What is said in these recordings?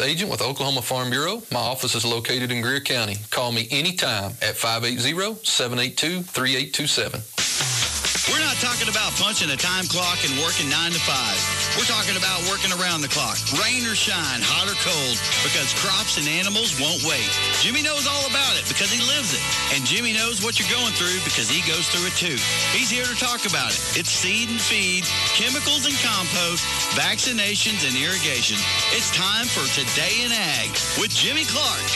agent with Oklahoma Farm Bureau. My office is located in Greer County. Call me anytime at 580-782-3827. We're not talking about punching a time clock and working 9 to 5. We're talking about working around the clock, rain or shine, hot or cold, because crops and animals won't wait. Jimmy knows all about it because he lives it. And Jimmy knows what you're going through because he goes through it too. He's here to talk about it. It's seed and feed, chemicals and compost, vaccinations and irrigation. It's time for Today in Ag with Jimmy Clark.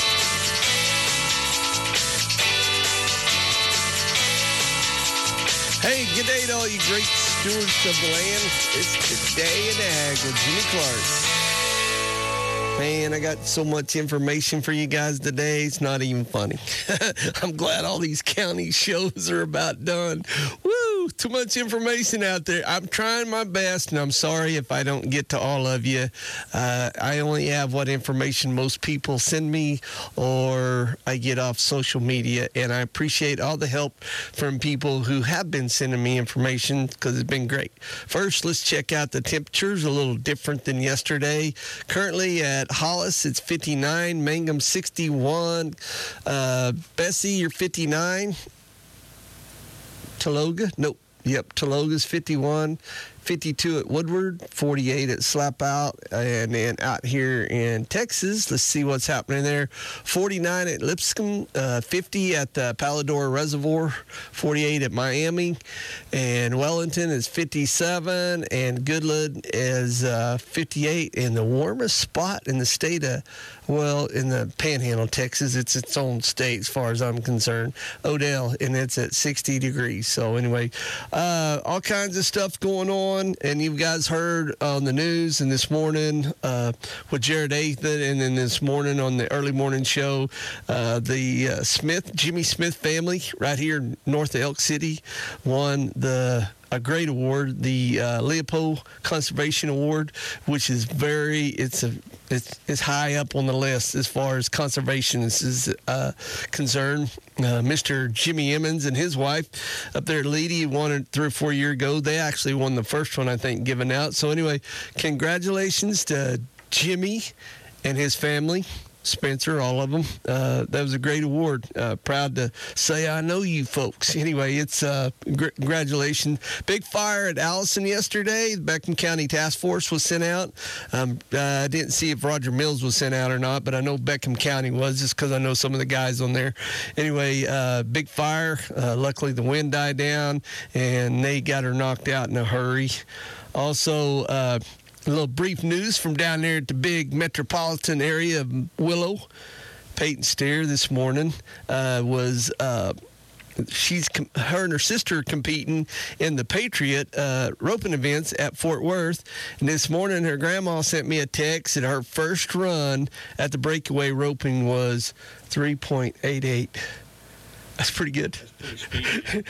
Hey, good day to all you great stewards of the land. It's Today in Ag with Jimmy Clark. Man, I got so much information for you guys today. It's not even funny. I'm glad all these county shows are about done. Woo! Too much information out there. I'm trying my best, and I'm sorry if I don't get to all of you. I only have what information most people send me or I get off social media, and I appreciate all the help from people who have been sending me information because it's been great. First, let's check out the temperatures, a little different than yesterday. Currently at Hollis, it's 59. Mangum, 61. Bessie, you're 59. Taloga? Nope. Yep, Taloga's 51. 52 at Woodward, 48 at Slapout, and then out here in Texas, let's see what's happening there. 49 at Lipscomb, 50 at the Palador Reservoir, 48 at Miami, and Wellington is 57, and Goodland is 58. And the warmest spot in the state of, well, in the Panhandle, Texas, it's its own state as far as I'm concerned, Odell, and it's at 60 degrees. So anyway, all kinds of stuff going on. And you guys heard on the news and this morning with Jared Athan, and then this morning on the early morning show, the Jimmy Smith family right here north of Elk City won a great award, the Leopold Conservation Award, which is it's high up on the list as far as conservation is concerned. Mr. Jimmy Emmons and his wife up there at Leedy won it 3 or 4 years ago. They actually won the first one, I think, given out. So anyway, congratulations to Jimmy and his family. Spencer, all of them. That was a great award. Proud to say I know you folks. Anyway, it's congratulations. Big fire at Allison yesterday. The Beckham County Task Force was sent out. I didn't see if Roger Mills was sent out or not, but I know Beckham County was just because I know some of the guys on there. Anyway, big fire. Luckily, the wind died down, and they got her knocked out in a hurry. Also, a little brief news from down there at the big metropolitan area of Willow. Peyton Steer this morning her and her sister competing in the Patriot roping events at Fort Worth. And this morning, her grandma sent me a text that her first run at the breakaway roping was 3.88. That's pretty good. That's pretty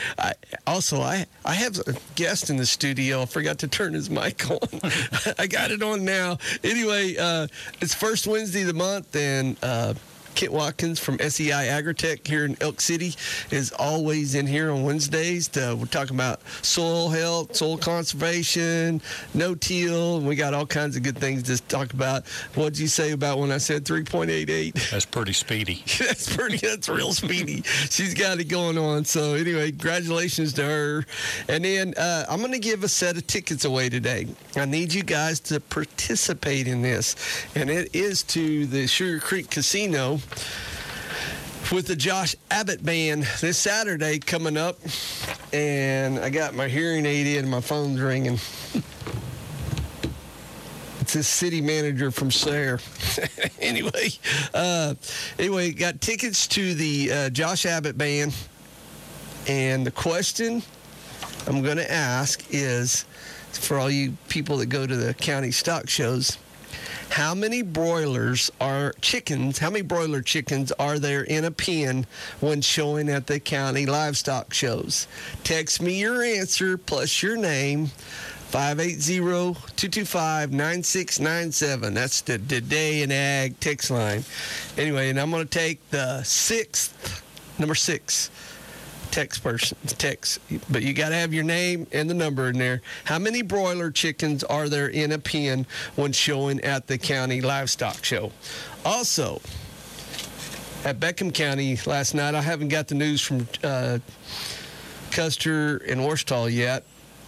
I have a guest in the studio. I forgot to turn his mic on. I got it on now. Anyway, it's first Wednesday of the month, and Kent Watkins from SEI Agritech here in Elk City is always in here on Wednesdays. We're talking about soil health, soil conservation, no-till, and we got all kinds of good things to talk about. What did you say about when I said 3.88? That's pretty speedy. That's real speedy. She's got it going on. So anyway, congratulations to her. And then I'm going to give a set of tickets away today. I need you guys to participate in this, and it is to the Sugar Creek Casino with the Josh Abbott Band this Saturday coming up. And I got my hearing aid in and my phone's ringing. It's this city manager from Sayre. Anyway, got tickets to the Josh Abbott Band. And the question I'm going to ask is, for all you people that go to the county stock shows, how many broiler chickens are there in a pen when showing at the county livestock shows? Text me your answer plus your name, 580-225-9697. That's the Today in Ag text line. Anyway, and I'm going to take the number 6. text, but you got to have your name and the number in there. How many broiler chickens are there in a pen when showing at the county livestock show? Also, at Beckham County last night, I haven't got the news from Custer and Ouachita yet.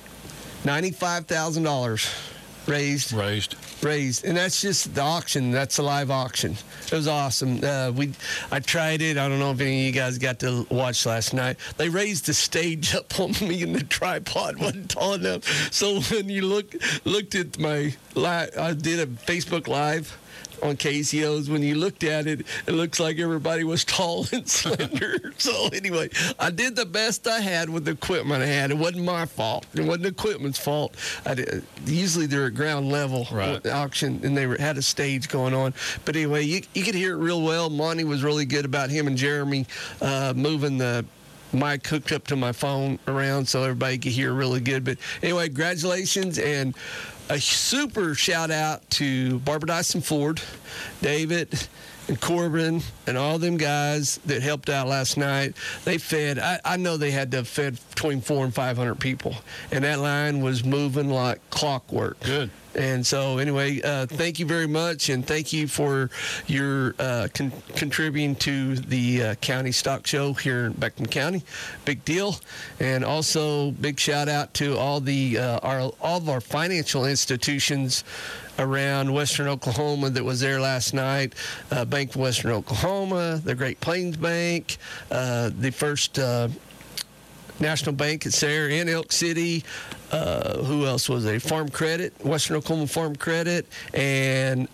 $95,000 raised, and that's just the auction. That's a live auction. It was awesome. I tried it. I don't know if any of you guys got to watch last night. They raised the stage up on me, and the tripod wasn't tall enough. So when you looked at my live, I did a Facebook Live on KCO's. When you looked at it, it looks like everybody was tall and slender. So anyway, I did the best I had with the equipment I had. It wasn't my fault. It wasn't the equipment's fault. Usually they're at ground level auction, and they had a stage going on. But anyway, you could hear it real well. Monty was really good about him and Jeremy moving the mic hooked up to my phone around so everybody could hear really good. But anyway, congratulations, and a super shout out to Barbara Dyson Ford, David, and Corbin, and all them guys that helped out last night. They fed, I know they had to have fed between 400 and 500 people, and that line was moving like clockwork. Good. And so, anyway, thank you very much, and thank you for your contributing to the county stock show here in Beckham County. Big deal. And also, big shout out to all of our financial institutions around Western Oklahoma that was there last night. Bank of Western Oklahoma, the Great Plains Bank, the First National Bank that's there in Elk City. Who else was there? Farm Credit, Western Oklahoma Farm Credit, and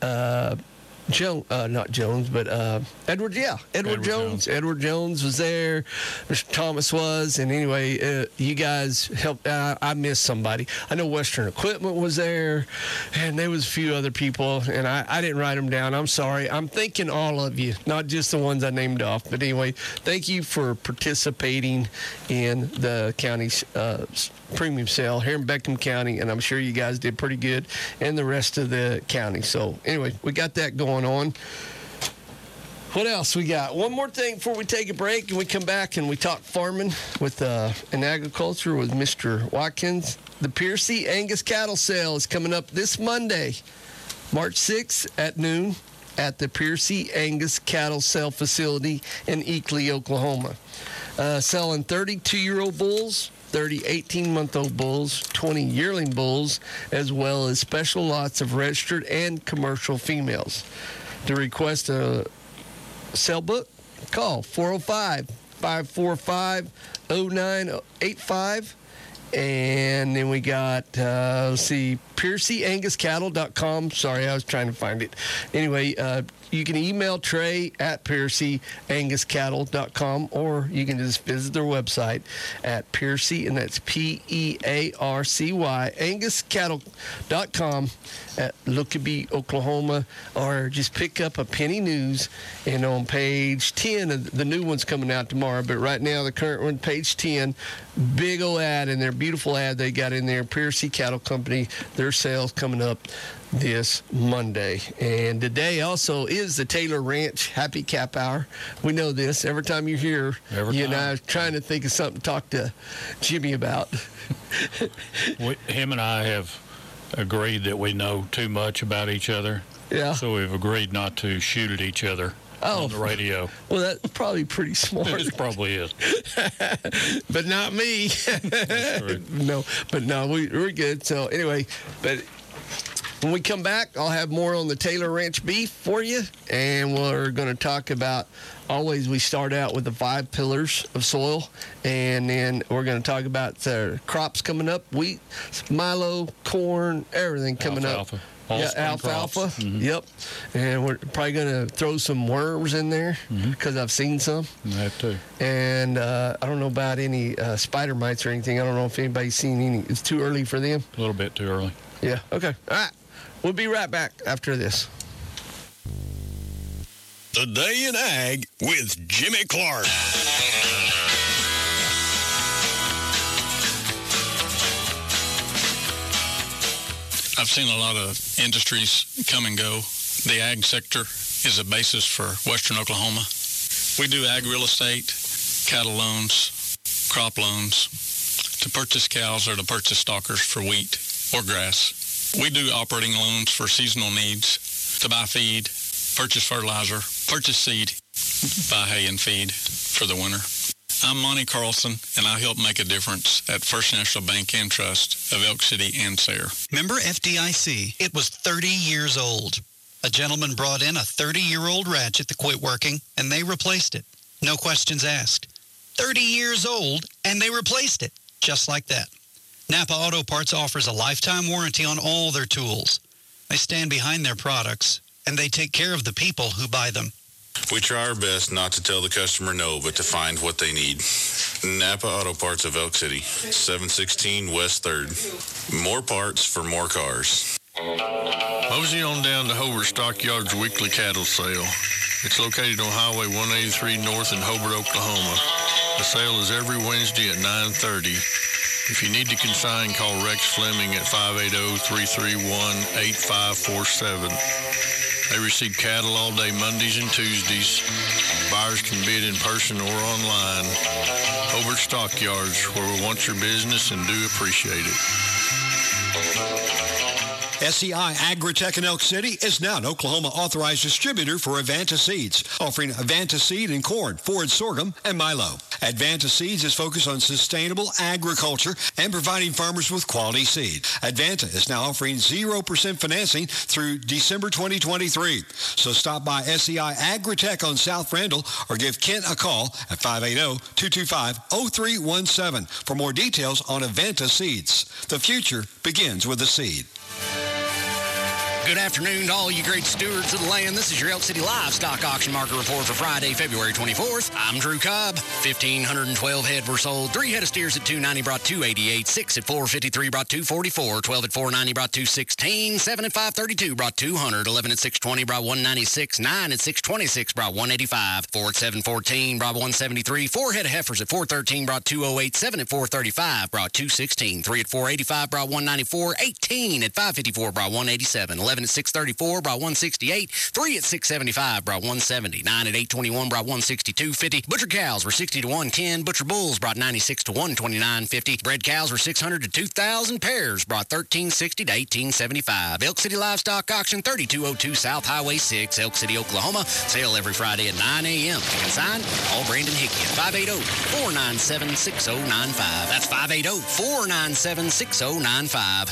not Jones, but Edward. Yeah, Edward Jones. Edward Jones was there. Mr. Thomas was. And anyway, you guys helped. I missed somebody. I know Western Equipment was there, and there was a few other people, and I didn't write them down. I'm sorry. I'm thanking all of you, not just the ones I named off. But anyway, thank you for participating in the county's premium sale here in Beckham County, and I'm sure you guys did pretty good in the rest of the county. So anyway, we got that going on. What else we got? One more thing before we take a break and we come back and we talk farming with and agriculture with Mr. Watkins. The Piercy Angus Cattle Sale is coming up this Monday, March 6th at noon at the Piercy Angus Cattle Sale Facility in Eakley, Oklahoma. Selling 32-year-old bulls, 30 18-month-old bulls, 20 yearling bulls, as well as special lots of registered and commercial females. To request a sale book, call 405-545-0985. And then we got, PiercyAngusCattle.com. Sorry, I was trying to find it. Anyway, you can email Trey at PiercyAngusCattle.com, or you can just visit their website at Piercy, and that's Pearcy, AngusCattle.com at Lookaby, Oklahoma, or just pick up a Penny News, and on page 10, the new one's coming out tomorrow, but right now the current one, page 10, big old ad in there, beautiful ad they got in there, Piercy Cattle Company, their sales coming up this Monday. And today also is the Taylor Ranch Happy Cap Hour. We know this. Every time you're here, you and I are trying to think of something to talk to Jimmy about. Him and I have agreed that we know too much about each other. Yeah. So we've agreed not to shoot at each other on the radio. Well, that's probably pretty smart. It probably is. But not me. That's true. No, we're good. So anyway, but when we come back, I'll have more on the Taylor Ranch beef for you, and we're going to talk about, always we start out with the 5 pillars of soil, and then we're going to talk about the crops coming up, wheat, milo, corn, everything coming up. Alfalfa. Mm-hmm. Yep. And we're probably going to throw some worms in there because I've seen some. That too. And I don't know about any spider mites or anything. I don't know if anybody's seen any. It's too early for them. A little bit too early. Yeah. Okay. All right. We'll be right back after this. The Day in Ag with Jimmy Clark. I've seen a lot of industries come and go. The ag sector is a basis for Western Oklahoma. We do ag real estate, cattle loans, crop loans, to purchase cows or to purchase stalkers for wheat or grass. We do operating loans for seasonal needs, to buy feed, purchase fertilizer, purchase seed, buy hay and feed for the winter. I'm Monty Carlson, and I help make a difference at First National Bank and Trust of Elk City and Sayre. Remember FDIC? It was 30 years old. A gentleman brought in a 30-year-old ratchet that quit working, and they replaced it. No questions asked. 30 years old, and they replaced it. Just like that. Napa Auto Parts offers a lifetime warranty on all their tools. They stand behind their products, and they take care of the people who buy them. We try our best not to tell the customer no, but to find what they need. Napa Auto Parts of Elk City, 716 West 3rd. More parts for more cars. Mosey on down to Hobart Stockyards weekly cattle sale. It's located on Highway 183 North in Hobart, Oklahoma. The sale is every Wednesday at 9:30. If you need to consign, call Rex Fleming at 580-331-8547. They receive cattle all day Mondays and Tuesdays. Buyers can bid in person or online. Hobart Stockyards, where we want your business and do appreciate it. SCI Agritech in Elk City is now an Oklahoma authorized distributor for Advanta Seeds, offering Advanta Seed in corn, forage sorghum, and milo. Advanta Seeds is focused on sustainable agriculture and providing farmers with quality seed. Advanta is now offering 0% financing through December 2023. So stop by SCI Agritech on South Randall or give Kent a call at 580-225-0317 for more details on Advanta Seeds. The future begins with a seed. Good afternoon to all you great stewards of the land. This is your Elk City Livestock Auction Market Report for Friday, February 24th. I'm Drew Cobb. 1,512 head were sold. 3 head of steers at $290 brought $288. 6 at $453 brought $244. 12 at $490 brought $216. 7 at $532 brought $200. 11 at $620 brought $196. 9 at $626 brought $185. 4 at $714 brought $173. 4 head of heifers at $413 brought $208. 7 at $435 brought $216. 3 at $485 brought $194. 18 at $554 brought $187. 11 at $634 brought $168. 3 at $675 brought $170. 9 at $821 brought $162.50. Butcher cows were $60 to $110. Butcher bulls brought $96 to $129.50. Bred cows were $600 to $2,000. Pairs brought $13.60 to $18.75. Elk City Livestock Auction, 3202 South Highway 6, Elk City, Oklahoma. Sale every Friday at 9 a.m. Consign, all Brandon Hickey at 580-497-6095. That's 580-497-6095.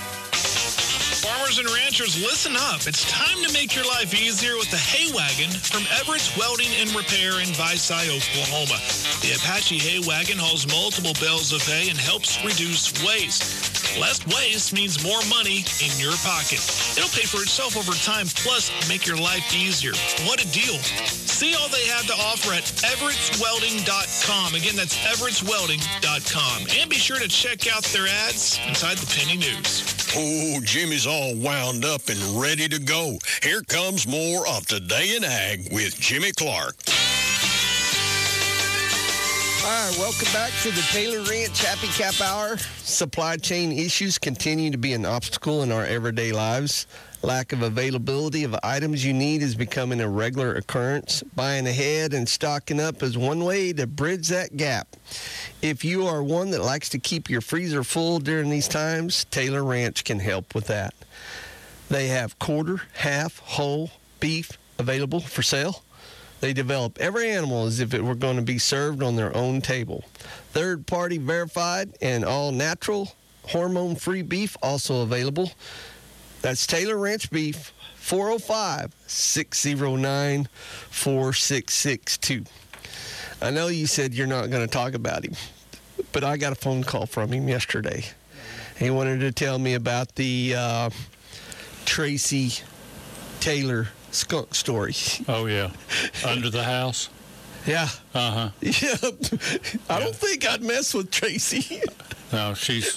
Farmers and ranchers, listen up. It's time to make your life easier with the Hay Wagon from Everett's Welding and Repair in Visay, Oklahoma. The Apache Hay Wagon hauls multiple bales of hay and helps reduce waste. Less waste means more money in your pocket. It'll pay for itself over time, plus make your life easier. What a deal. See all they have to offer at everettswelding.com. Again, that's everettswelding.com. And be sure to check out their ads inside the Penny News. Oh, Jimmy's all wound up and ready to go. Here comes more of Today in Ag with Jimmy Clark. All right, welcome back to the Taylor Ranch Happy Cap Hour. Supply chain issues continue to be an obstacle in our everyday lives. Lack of availability of items you need is becoming a regular occurrence. Buying ahead and stocking up is one way to bridge that gap. If you are one that likes to keep your freezer full during these times, Taylor Ranch can help with that. They have quarter, half, whole beef available for sale. They develop every animal as if it were going to be served on their own table. Third-party verified and all-natural, hormone-free beef also available. That's Taylor Ranch Beef, 405-609-4662. I know you said you're not going to talk about him, but I got a phone call from him yesterday. He wanted to tell me about the Tracy Taylor skunk story. Oh, yeah. Under the house? Yeah. Uh-huh. Yeah. I don't think I'd mess with Tracy. No, she's...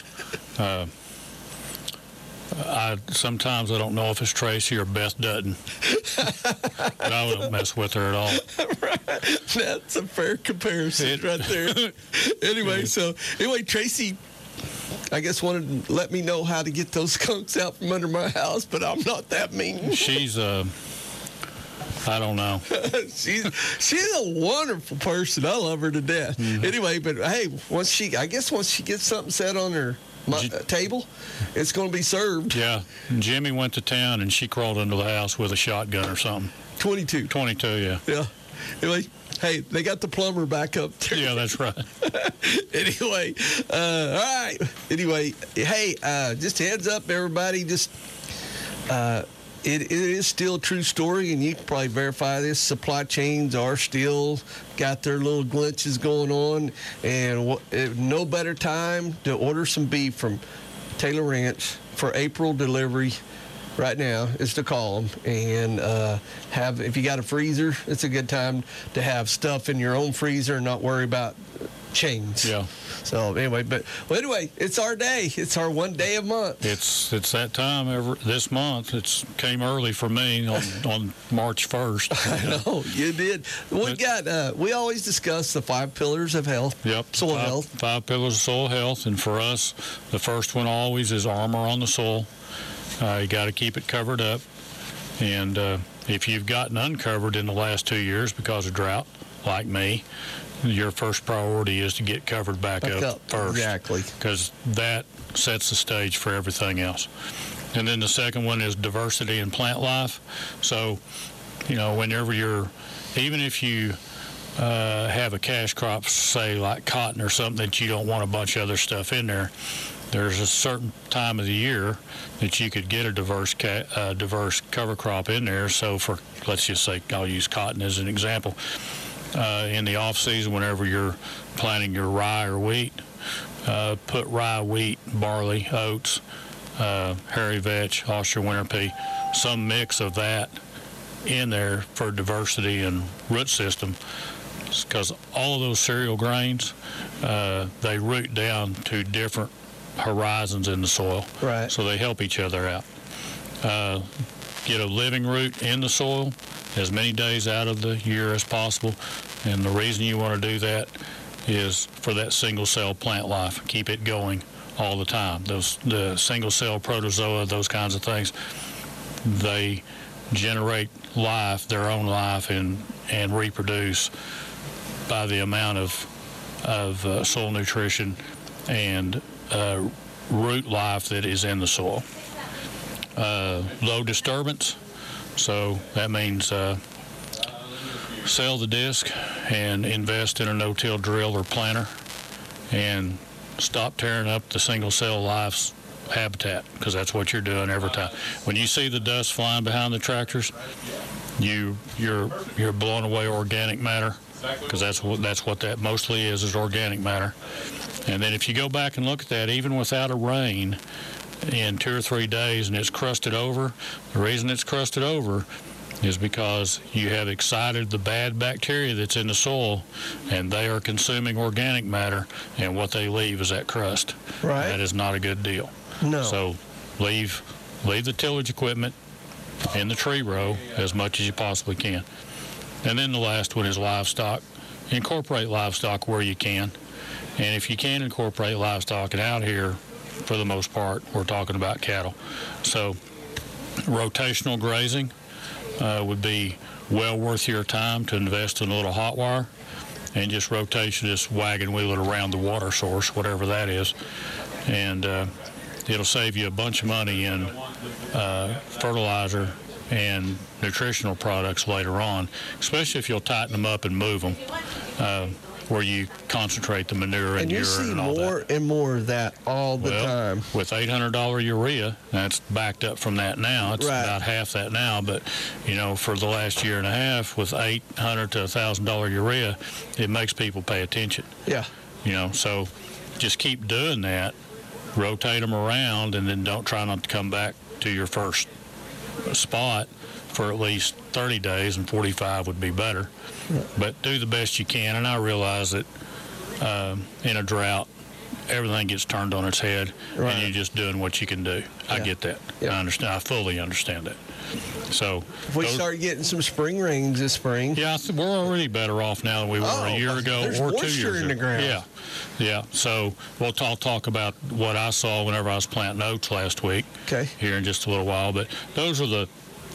sometimes I don't know if it's Tracy or Beth Dutton. But I don't mess with her at all. Right. That's a fair comparison right there. Anyway, Tracy, I guess, wanted to let me know how to get those skunks out from under my house, but I'm not that mean. She's I don't know. she's a wonderful person. I love her to death. Anyway, but hey, once she gets something set on her table, it's going to be served. Yeah. Jimmy went to town, and she crawled into the house with a shotgun or something. 22, yeah. Yeah. Anyway, hey, they got the plumber back up there. Yeah, that's right. Anyway, all right. Anyway, hey, just a heads up, everybody. Just it is still a true story, and you can probably verify this. Supply chains are still got their little glitches going on, and no better time to order some beef from Taylor Ranch for April delivery right now is to call them and if you got a freezer, it's a good time to have stuff in your own freezer and not worry about chains. Yeah. So anyway, it's our day. It's our one day a month. It's that time this month. It came early for me on March 1st. I know you did. We always discuss the 5 pillars of health. Yep. Soil health. 5 pillars of soil health, and for us, the first one always is armor on the soil. You got to keep it covered up, and if you've gotten uncovered in the last 2 years because of drought, like me, your first priority is to get covered back up first. Exactly. Because that sets the stage for everything else. And then the second one is diversity in plant life. So, whenever even if you have a cash crop, say like cotton or something that you don't want a bunch of other stuff in there, there's a certain time of the year that you could get a diverse cover crop in there. So let's just say, I'll use cotton as an example. In the off season, whenever you're planting your rye or wheat, put rye, wheat, barley, oats, hairy vetch, Austria winter pea, some mix of that in there for diversity and root system, because all of those cereal grains, they root down to different horizons in the soil. Right. So they help each other out. Get a living root in the soil as many days out of the year as possible. And the reason you want to do that is for that single cell plant life. Keep it going all the time. The single cell protozoa, those kinds of things, they generate life, their own life, and reproduce by the amount of soil nutrition and root life that is in the soil. Low disturbance, so that means sell the disc and invest in a no-till drill or planter and stop tearing up the single cell life's habitat, because that's what you're doing every time. When you see the dust flying behind the tractors, you're blowing away organic matter, because that's what that mostly is organic matter. And then if you go back and look at that, even without a rain, in 2 or 3 days and it's crusted over, the reason it's crusted over is because you have excited the bad bacteria that's in the soil, and they are consuming organic matter, and what they leave is that crust. Right. That is not a good deal. No. So leave the tillage equipment in the tree row as much as you possibly can. And then the last one is livestock. Incorporate livestock where you can. And if you can incorporate livestock, and out here, for the most part, we're talking about cattle. So rotational grazing would be well worth your time to invest in a little hot wire and just wagon wheel it around the water source, whatever that is. And it'll save you a bunch of money in fertilizer and nutritional products later on, especially if you'll tighten them up and move them, where you concentrate the manure and urine and all that. And you see more and more of that all the time. With $800 urea, that's backed up from that now. It's about half that now, but, for the last year and a half, with $800 to $1,000 urea, it makes people pay attention. Yeah. So just keep doing that, rotate them around, and then don't try not to come back to your first spot for at least 30 days, and 45 would be better. But do the best you can, and I realize that in a drought, everything gets turned on its head, and you're just doing what you can do. I get that. I understand. I fully understand that. So if we start getting some spring rains this spring. Yeah, we're already better off now than we were a year ago or 2 years ago. In the ground. Yeah. So I'll talk about what I saw whenever I was planting oats last week. Okay. Here in just a little while, but those are the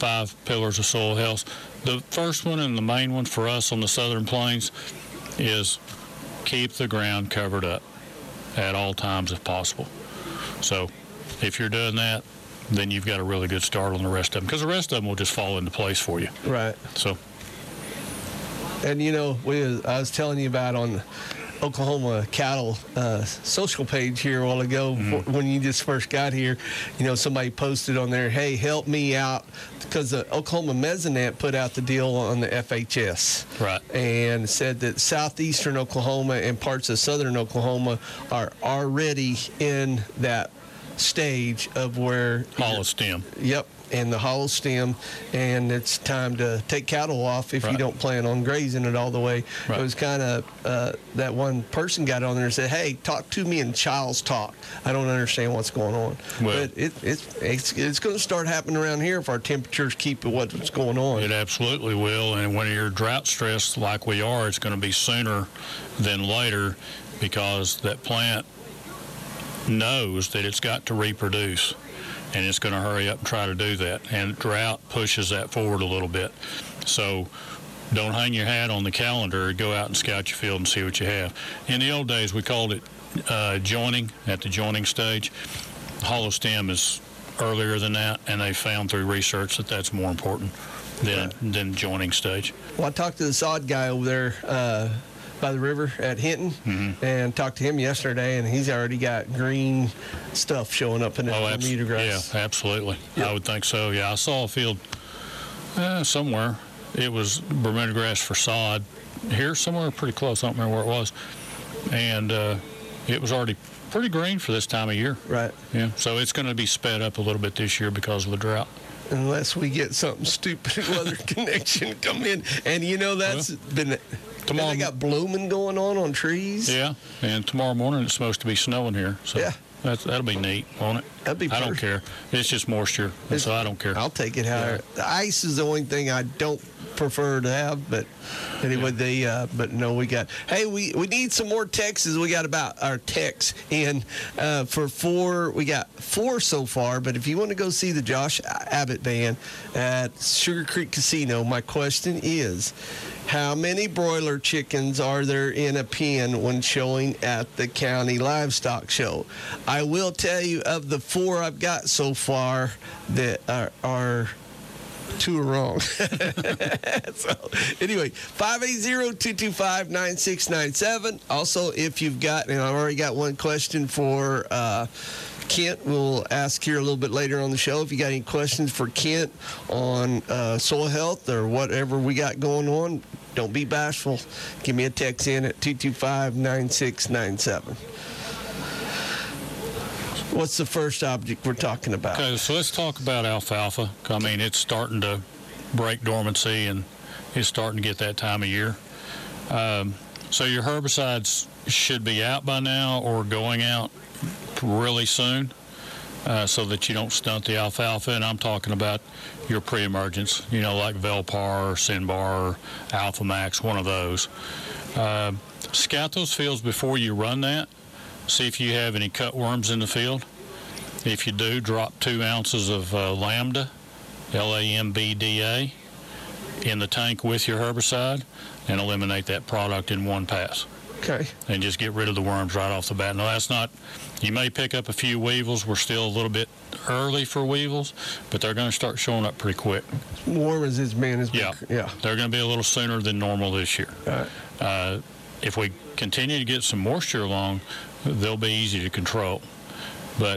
5 pillars of soil health. The first one and the main one for us on the Southern Plains is keep the ground covered up at all times if possible. So if you're doing that, then you've got a really good start on the rest of them, because the rest of them will just fall into place for you. Right. So. And, I was telling you about on Oklahoma Cattle social page here a while ago, when you just first got here, somebody posted on there, hey, help me out, because the Oklahoma Mesonet put out the deal on the FHS. Right. And said that southeastern Oklahoma and parts of southern Oklahoma are already in that stage of where hollow stem. Yep. And the hollow stem, and it's time to take cattle off if you don't plan on grazing it all the way. Right. It was kind of that one person got on there and said, hey, talk to me in child's talk. I don't understand what's going on. Well, but it's going to start happening around here if our temperatures keep what's going on. It absolutely will, and when you're drought stressed like we are, it's going to be sooner than later, because that plant knows that it's got to reproduce, and it's going to hurry up and try to do that. And drought pushes that forward a little bit. So don't hang your hat on the calendar. Go out and scout your field and see what you have. In the old days, we called it joining, at the joining stage. Hollow stem is earlier than that, and they found through research that that's more important than joining stage. Well, I talked to the sod guy over there by the river at Hinton, and talked to him yesterday, and he's already got green stuff showing up in the Bermuda grass. Yeah, absolutely. Yep. I would think so. Yeah, I saw a field somewhere. It was Bermuda grass for sod. Here, somewhere pretty close. I don't remember where it was. And it was already pretty green for this time of year. Right. Yeah. So it's going to be sped up a little bit this year because of the drought. Unless we get something stupid weather connection come in. And, that's been... Tomorrow, they got blooming going on trees. Yeah, and tomorrow morning it's supposed to be snowing here. So yeah. That'll be neat, won't it? That'd be perfect. I don't care. It's just moisture, so I don't care. I'll take it. The ice is the only thing I don't prefer to have, but anyway, but no, we got. Hey, we need some more texts. We got about our texts in for 4. We got 4 so far, but if you want to go see the Josh Abbott band at Sugar Creek Casino, my question is, how many broiler chickens are there in a pen when showing at the county livestock show? I will tell you, of the 4 I've got so far, that are 2 are wrong. So, anyway, 580-225-9697. Also, if you've got, and I've already got one question for Kent, we'll ask here a little bit later on the show. If you got any questions for Kent on soil health or whatever we got going on, don't be bashful. Give me a text in at 225-9697. What's the first object we're talking about? Okay, so let's talk about alfalfa. I mean, it's starting to break dormancy, and it's starting to get that time of year. So your herbicides should be out by now or going out really soon, so that you don't stunt the alfalfa. And I'm talking about your pre-emergence, like Velpar or Sinbar or Alpha Max, one of those. Scout those fields before you run that. See if you have any cutworms in the field. If you do, drop 2 ounces of Lambda, Lambda, in the tank with your herbicide and eliminate that product in one pass. Okay. And just get rid of the worms right off the bat. Now, that's not, you may pick up a few weevils. We're still a little bit early for weevils, but they're going to start showing up pretty quick. Warm as it's been. Yeah. They're going to be a little sooner than normal this year. All right. If we continue to get some moisture along, they'll be easy to control. But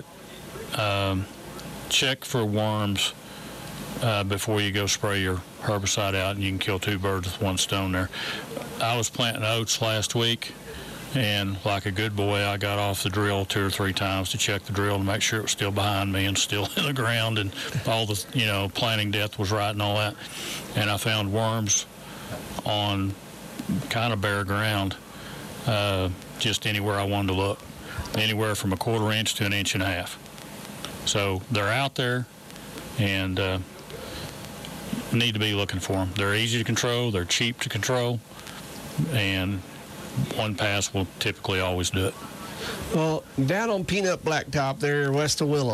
check for worms before you go spray your herbicide out, and you can kill 2 birds with 1 stone there. I was planting oats last week, and like a good boy, I got off the drill 2 or 3 times to check the drill to make sure it was still behind me and still in the ground, and all the planting depth was right and all that. And I found worms on kind of bare ground, just anywhere I wanted to look, anywhere from 1/4 inch to 1.5 inches. So they're out there, and need to be looking for them. They're easy to control, they're cheap to control, and 1 pass will typically always do it. Well, down on Peanut Blacktop there west of Willow,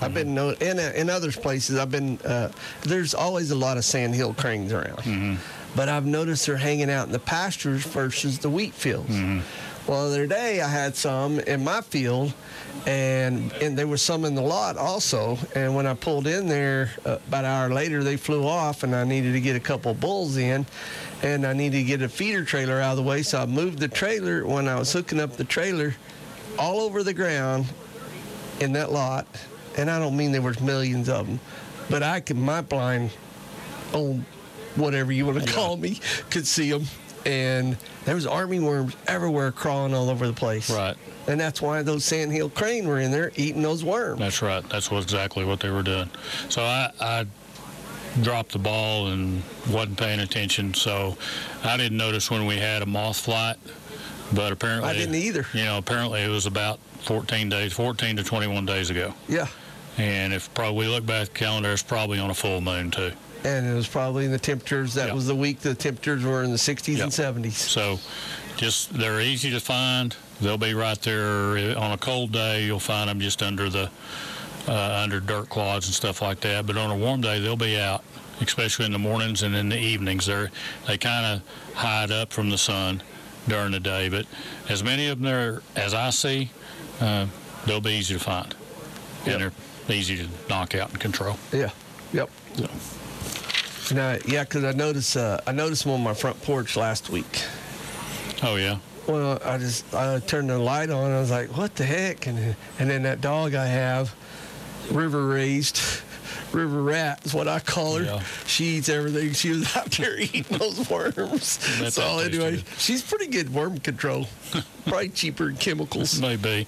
I've been in other places. I've been there's always a lot of sandhill cranes around, but I've noticed they're hanging out in the pastures versus the wheat fields. Well, the other day I had some in my field, and there was some in the lot also. And when I pulled in there, about an hour later, they flew off, and I needed to get a couple bulls in, and I needed to get a feeder trailer out of the way. So I moved the trailer. When I was hooking up the trailer, all over the ground in that lot, and I don't mean there was millions of them, but my blind, whatever you want to call me, could see them. And there was army worms everywhere crawling all over the place. Right. And that's why those sandhill crane were in there eating those worms. That's right. That's exactly what they were doing. So I dropped the ball and wasn't paying attention. So I didn't notice when we had a moth flight. But apparently... I didn't either. Apparently it was about 14 to 21 days ago. Yeah. And if we look back at the calendar, it's probably on a full moon, too. And it was probably in the temperatures. That was the week the temperatures were in the 60s and 70s. So they're easy to find. They'll be right there. On a cold day, you'll find them just under dirt clods and stuff like that. But on a warm day, they'll be out, especially in the mornings and in the evenings. They kind of hide up from the sun during the day. But as many of them there as I see, they'll be easy to find. And they're easy to knock out and control. Yeah. Yep. So. Because I noticed them on my front porch last week. Oh, yeah? Well, I turned the light on, and I was like, what the heck? And then that dog I have, River Rat is what I call her. Yeah. She eats everything. She was out there eating those worms. So anyway, she's pretty good worm control. Probably cheaper than chemicals. Maybe.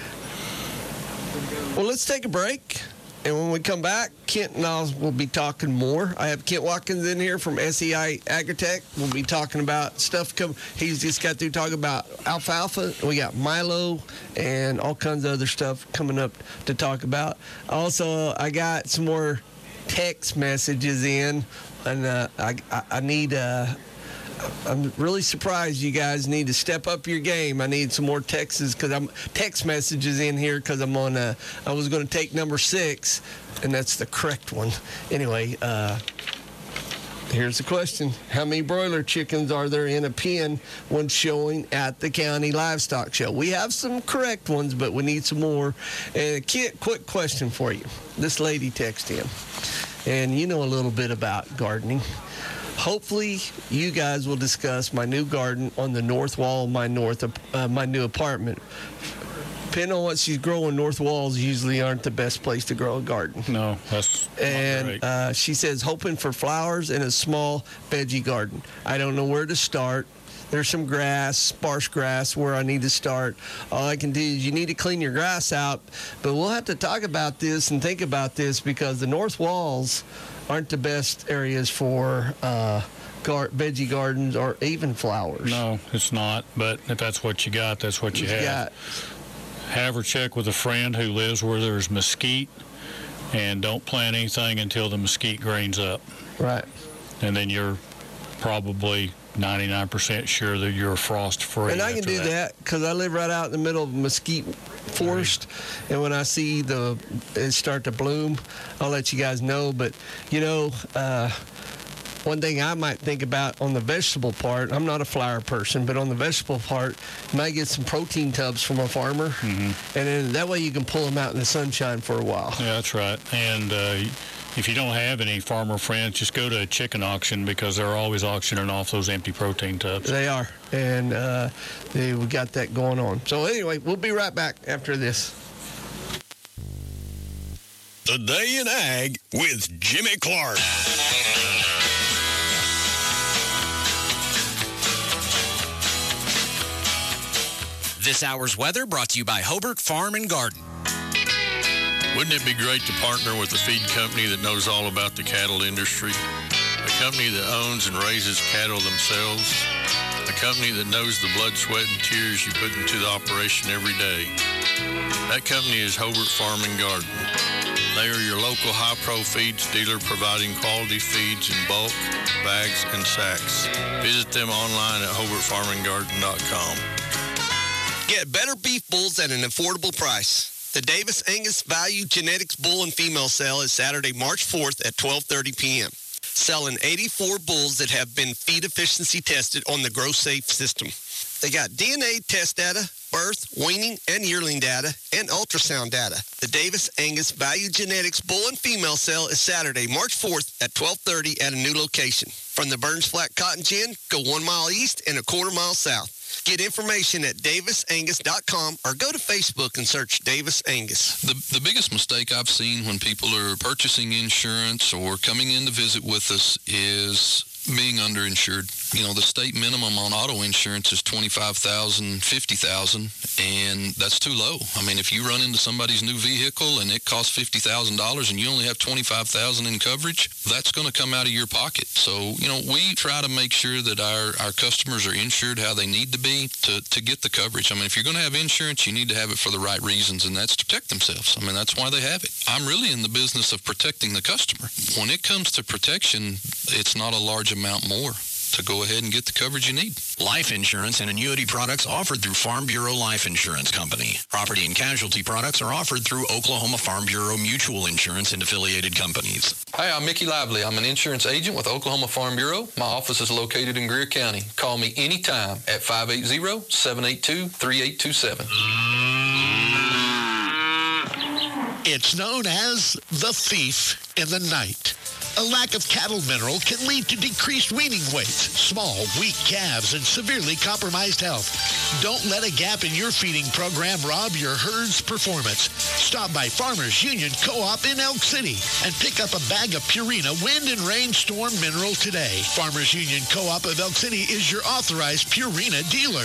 Well, let's take a break. And when we come back, Kent and I will be talking more. I have Kent Watkins in here from SEI Agritech. We'll be talking about stuff. He's just got through talking about alfalfa. We got Milo and all kinds of other stuff coming up to talk about. Also, I got some more text messages in, and I need... I'm really surprised you guys need to step up your game. I need some more text messages in here because I'm on. I was going to take number 6, and that's the correct one. Anyway, here's the question: how many broiler chickens are there in a pen when showing at the county livestock show? We have some correct ones, but we need some more. And quick question for you: this lady texted in, and you know a little bit about gardening. Hopefully, you guys will discuss my new garden on the north wall of my new apartment. Depending on what she's growing, north walls usually aren't the best place to grow a garden. No, that's and not great. She says, hoping for flowers in a small veggie garden. I don't know where to start. There's some grass, sparse grass, where I need to start. All I can do is you need to clean your grass out. But we'll have to talk about this and think about this because the north walls aren't the best areas for veggie gardens or even flowers. No, it's not. But if that's what you got, that's what you have. Have her check with a friend who lives where there's mesquite, and don't plant anything until the mesquite greens up. Right. And then you're probably 99% sure that you're frost-free. And I can do that because I live right out in the middle of mesquite forest, and when I see it start to bloom, I'll let you guys know. But, one thing I might think about on the vegetable part, I'm not a flower person, but on the vegetable part, you might get some protein tubs from a farmer, and then that way you can pull them out in the sunshine for a while. Yeah, that's right. And if you don't have any farmer friends, just go to a chicken auction because they're always auctioning off those empty protein tubs. They are, and we got that going on. So anyway, we'll be right back after this. The Day in Ag with Jimmy Clark. This hour's weather brought to you by Hobart Farm and Garden. Wouldn't it be great to partner with a feed company that knows all about the cattle industry? A company that owns and raises cattle themselves? A company that knows the blood, sweat, and tears you put into the operation every day? That company is Hobart Farm and Garden. They are your local high-pro feeds dealer providing quality feeds in bulk, bags, and sacks. Visit them online at hobartfarmandgarden.com. Get better beef bulls at an affordable price. The Davis Angus Value Genetics Bull and Female Sale is Saturday, March 4th at 12:30 p.m. Selling 84 bulls that have been feed efficiency tested on the GrowSafe system. They got DNA test data, birth, weaning, and yearling data, and ultrasound data. The Davis Angus Value Genetics Bull and Female Sale is Saturday, March 4th at 12:30 at a new location. From the Burns Flat Cotton Gin, go 1 mile east and a quarter mile south. Get information at davisangus.com or go to Facebook and search Davis Angus. The biggest mistake I've seen when people are purchasing insurance or coming in to visit with us is being underinsured. You know, the state minimum on auto insurance is $25,000, $50,000, and that's too low. I mean, if you run into somebody's new vehicle and it costs $50,000 and you only have $25,000 in coverage, that's going to come out of your pocket. So, you know, we try to make sure that our customers are insured how they need to be to get the coverage. I mean, if you're going to have insurance, you need to have it for the right reasons, and that's to protect themselves. I mean, that's why they have it. I'm really in the business of protecting the customer. When it comes to protection, it's not a large amount more to go ahead and get the coverage you need. Life insurance and annuity products offered through Farm Bureau Life Insurance Company. Property and casualty products are offered through Oklahoma Farm Bureau Mutual Insurance and affiliated companies. Hi, I'm Mickey Lively. I'm an insurance agent with Oklahoma Farm Bureau. My office is located in Greer County. Call me anytime at 580-782-3827. It's known as the thief in the night. A lack of cattle mineral can lead to decreased weaning weights, small, weak calves, and severely compromised health. Don't let a gap in your feeding program rob your herd's performance. Stop by Farmers Union Co-op in Elk City and pick up a bag of Purina Wind and Rainstorm Mineral today. Farmers Union Co-op of Elk City is your authorized Purina dealer.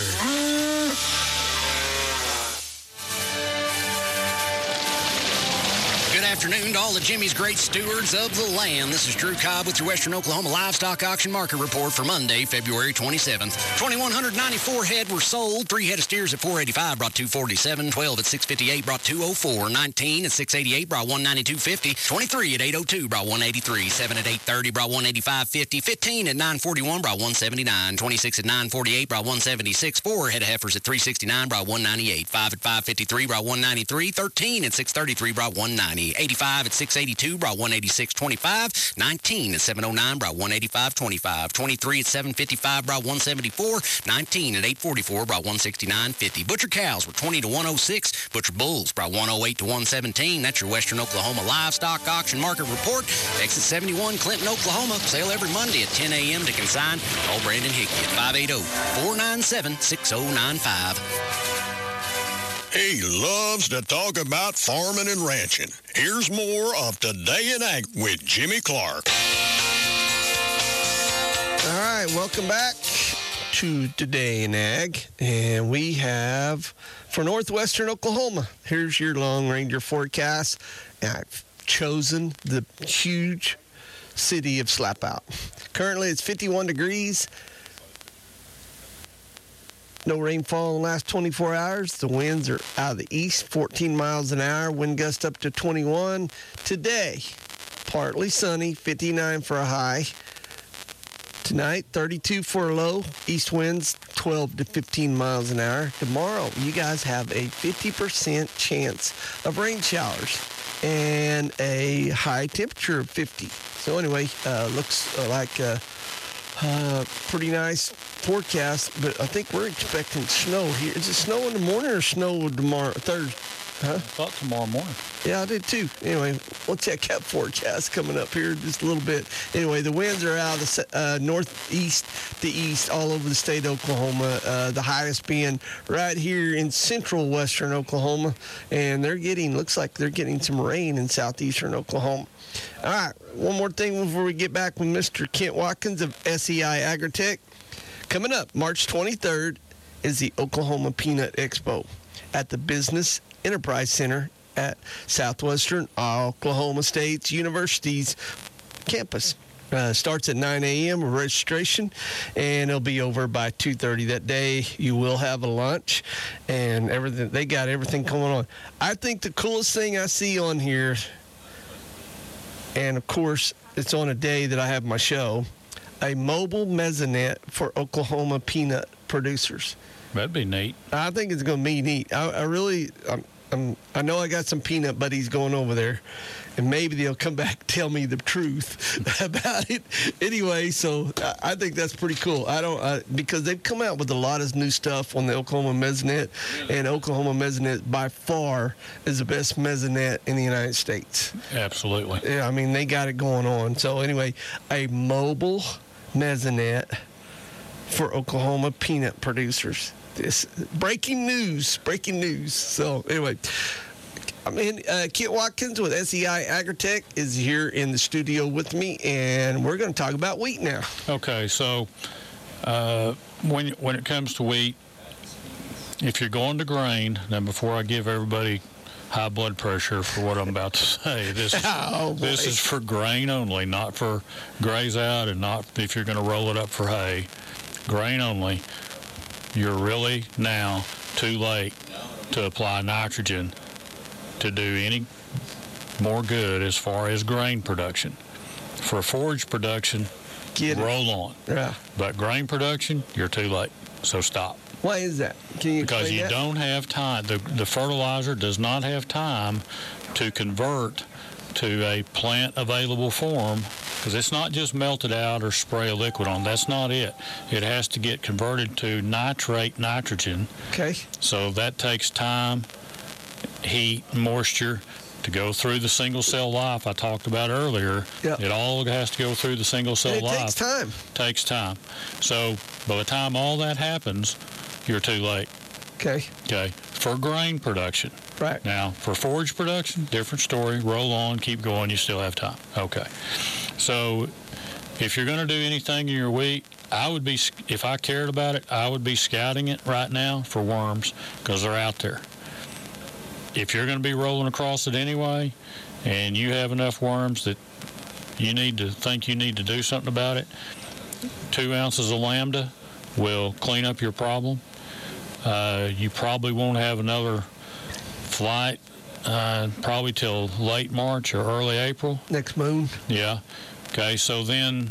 Good afternoon to all of Jimmy's great stewards of the land. This is Drew Cobb with your Western Oklahoma Livestock Auction Market Report for Monday, February 27th. 2,194 head were sold. 3 head of steers at $485 brought $247. 12 at $658 brought $204. 19 at $688 brought $192.50. 23 at $802 brought $183. 7 at $830 brought $185.50. 15 at $941 brought $179. 26 at $948 brought $176. 4 head of heifers at $369 brought $198. 5 at $553 brought $193. 13 at $633 brought $190. 85 at $682 brought $186.25. 19 at $709 brought $185.25. 23 at $755 brought $174. 19 at $844 brought $169.50. Butcher cows were 20 to 106. Butcher bulls brought 108 to 117. That's your Western Oklahoma Livestock Auction Market Report. Exit 71, Clinton, Oklahoma. Sale every Monday at 10 a.m. to consign. Call Brandon Hickey at 580-497-6095. He loves to talk about farming and ranching. Here's more of Today in Ag with Jimmy Clark. All right, welcome back to Today in Ag. And we have, for northwestern Oklahoma, here's your Long Ranger forecast. And I've chosen the huge city of Slapout. Currently, it's 51 degrees. No rainfall in the last 24 hours. The winds are out of the east, 14 miles an hour. Wind gust up to 21. Today, partly sunny, 59 for a high. Tonight, 32 for a low. East winds, 12 to 15 miles an hour. Tomorrow, you guys have a 50% chance of rain showers and a high temperature of 50. So anyway, looks like pretty nice forecast, but I think we're expecting snow here. Is it snow in the morning or snow tomorrow, Thursday? Huh? I thought tomorrow morning. Yeah, I did too. Anyway, we'll check that forecast coming up here just a little bit. Anyway, the winds are out of the northeast to east all over the state of Oklahoma. The highest being right here in central western Oklahoma, and looks like they're getting some rain in southeastern Oklahoma. All right, one more thing before we get back with Mr. Kent Watkins of SEI Agritech. Coming up, March 23rd is the Oklahoma Peanut Expo at the Business Enterprise Center at Southwestern Oklahoma State University's campus. Starts at 9 a.m. registration, and it'll be over by 2:30 that day. You will have a lunch and everything. They got everything going on. I think the coolest thing I see on here, and of course, it's on a day that I have my show, a mobile mesonet for Oklahoma peanut producers. That'd be neat. I think it's going to be neat. I I know I got some peanut buddies going over there, and maybe they'll come back and tell me the truth about it. Anyway, so I think that's pretty cool. Because they've come out with a lot of new stuff on the Oklahoma Mesonet, and Oklahoma Mesonet by far is the best mesonet in the United States. Absolutely. Yeah, I mean, they got it going on. So anyway, a mobile mesonet for Oklahoma peanut producers. This breaking news. So anyway, Kent Watkins with SEI Agritech is here in the studio with me, and we're going to talk about wheat now. Okay, so when it comes to wheat, if you're going to grain, now before I give everybody high blood pressure for what I'm about to say, this is for grain only, not for graze out, and not if you're going to roll it up for hay. Grain only. You're really now too late to apply nitrogen to do any more good as far as grain production. For forage production, roll on. Yeah. But grain production, you're too late. So stop. Why is that? Can you explain Because you that? don't have time. The fertilizer does not have time to convert to a plant available form, because it's not just melted out or spray a liquid on. That's not it. It has to get converted to nitrate nitrogen. Okay. So that takes time, heat, moisture to go through the single cell life I talked about earlier. Yep. It all has to go through the single cell And it life. takes time. Takes time. So by the time all that happens, you're too late. Okay. For grain production. Right. Now, for forage production, different story. Roll on, keep going. You still have time. Okay. So if you're going to do anything in your wheat, if I cared about it, I would be scouting it right now for worms, because they're out there. If you're going to be rolling across it anyway, and you have enough worms that you need to do something about it, 2 ounces of Lambda will clean up your problem. You probably won't have another flight probably till late March or early April. Next moon. Yeah. Okay, so then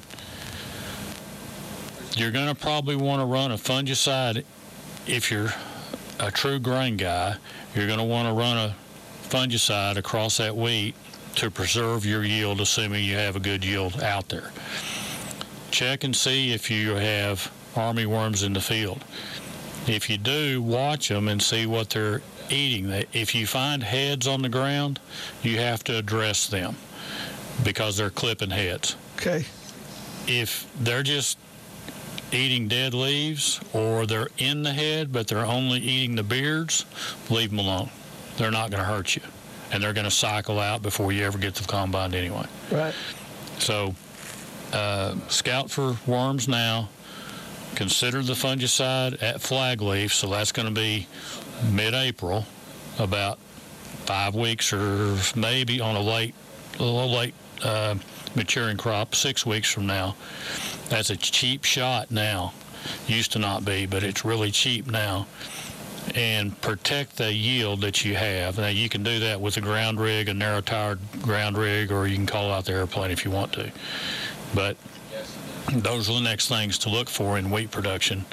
you're going to probably want to run a fungicide. If you're a true grain guy, you're going to want to run a fungicide across that wheat to preserve your yield, assuming you have a good yield out there. Check and see if you have armyworms in the field. If you do, watch them and see what they're eating. If you find heads on the ground, you have to address them because they're clipping heads. Okay. If they're just eating dead leaves, or they're in the head but they're only eating the beards, leave them alone. They're not going to hurt you, and they're going to cycle out before you ever get to the combine anyway. Right. So scout for worms now. Consider the fungicide at flagleaf, so that's going to be mid-April, about 5 weeks, or maybe on a little late maturing crop, 6 weeks from now. That's a cheap shot now. Used to not be, but it's really cheap now. And protect the yield that you have. Now, you can do that with a ground rig, a narrow-tired ground rig, or you can call out the airplane if you want to. But those are the next things to look for in wheat production.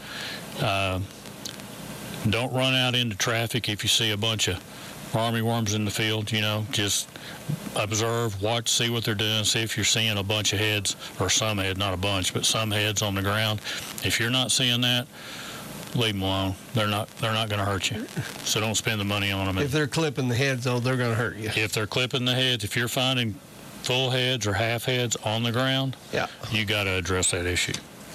Don't run out into traffic if you see a bunch of armyworms in the field. Just observe, watch, see what they're doing, see if you're seeing a bunch of heads, or some heads, not a bunch, but some heads on the ground. If you're not seeing that, leave them alone. They're not going to hurt you. So don't spend the money on them. If they're clipping the heads, though, they're going to hurt you. If they're clipping the heads, if you're finding full heads or half heads on the ground, you got to address that issue.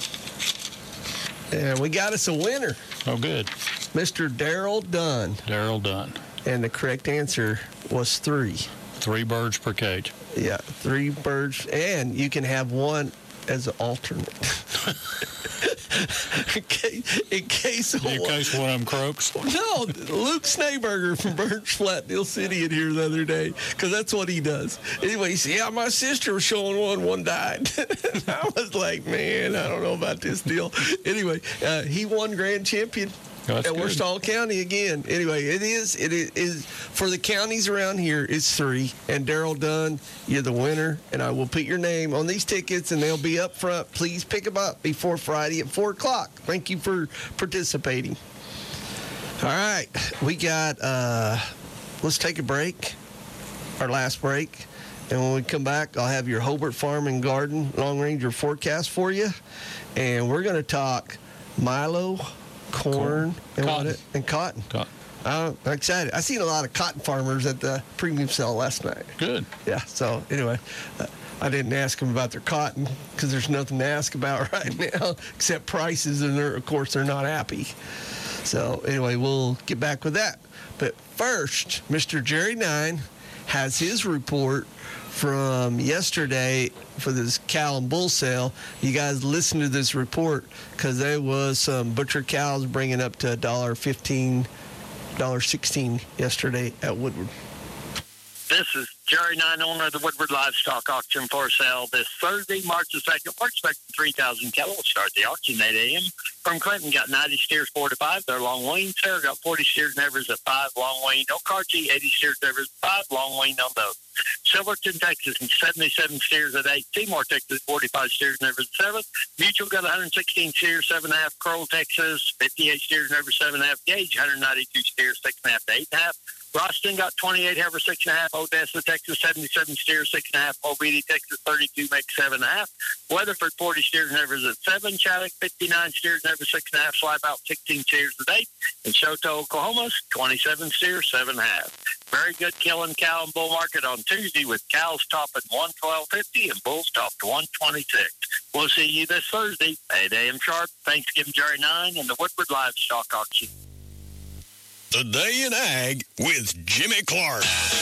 And we got us a winner. Oh, good. Mr. Darrell Dunn. Darrell Dunn. And the correct answer was 3. 3 birds per cage. Yeah, 3 birds. And you can have one as an alternate. in case one of them croaks? No, Luke Snaberger from Burns Flat, Deal City in here the other day, because that's what he does. Anyway, he said, yeah, my sister was showing one died. I was like, man, I don't know about this deal. Anyway, he won grand champion. That's at good. Wichita County again. Anyway, it is for the counties around here, it's 3. And Darrell Dunn, you're the winner. And I will put your name on these tickets, and they'll be up front. Please pick them up before Friday at 4 o'clock. Thank you for participating. All right, we got let's take a break, our last break. And when we come back, I'll have your Hobart Farm and Garden Long Ranger forecast for you. And we're going to talk milo, corn, and cotton. Cotton. I'm excited. I seen a lot of cotton farmers at the premium sale last night. Good. Yeah, so anyway, I didn't ask them about their cotton because there's nothing to ask about right now except prices, and of course they're not happy. So anyway, we'll get back with that. But first, Mr. Jerry Nine has his report from yesterday for this cow and bull sale. You guys listen to this report because there was some butcher cows bringing up to $1.15, $1.16 yesterday at Woodward. This is Jerry Nine, owner of the Woodward Livestock Auction for sale this Thursday, March the 2nd. We're expecting 3,000 cattle. We'll start the auction at 8 a.m. From Clinton, got 90 steers, 4 to 5. They're long weaned. Sarah got 40 steers and Evers at 5, long weaned. Okarchi, 80 steers, Evers at 5, long weaned on those. Silverton, Texas, 77 steers at 8. Seymour, Texas, 45 steers and Evers at 7. Mutual got 116 steers, 7.5. Crowell, Texas, 58 steers and Evers 7.5. Gage, 192 steers, 6.5 to 8.5. Roston got 28 heifers, 6.5. Odessa, Texas, 77 steers, 6.5. Obedi, Texas, 32 mix, 7.5. Weatherford, 40 steers and heifers at 7. Chaddock, 59 steers and heifers, 6.5. Slap-out, 16 steers at 8. And Shoto, Oklahoma, 27 steers, 7.5. Very good killing cow and bull market on Tuesday with cows topping $112.50 and bulls topped $126. We'll see you this Thursday, 8 a.m. sharp. Thanksgiving Jerry 9 and the Woodward Livestock Auction. The Day in Ag with Jimmy Clark.